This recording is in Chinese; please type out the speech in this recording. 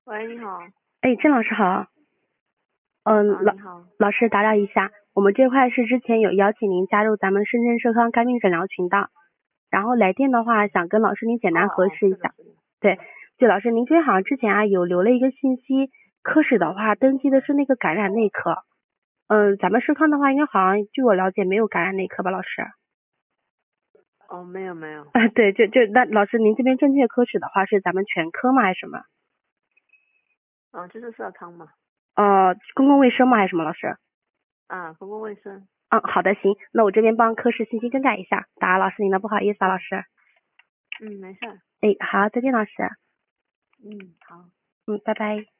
喂，你好。 哎，郑老师好。老你好。 老师打扰一下，我们这块是之前有邀请您加入咱们深圳社康肝病诊疗群的，然后来电的话想跟老师您简单核实一下。 是的。 对，就老师您这边好像之前有留了一个信息，科室的话登记的是那个感染内科。咱们社康的话应该好像据我了解没有感染内科吧，老师？ 哦，没有。 对，那老师您这边正确科室的话是咱们全科吗还是什么？ 就是社康嘛。 公共卫生吗还是什么老师？ 公共卫生。 好的，行，那我这边帮科室信息更改一下，打扰老师您的不好意思啊，老师。 没事。 好，再见，老师。 好。 拜拜。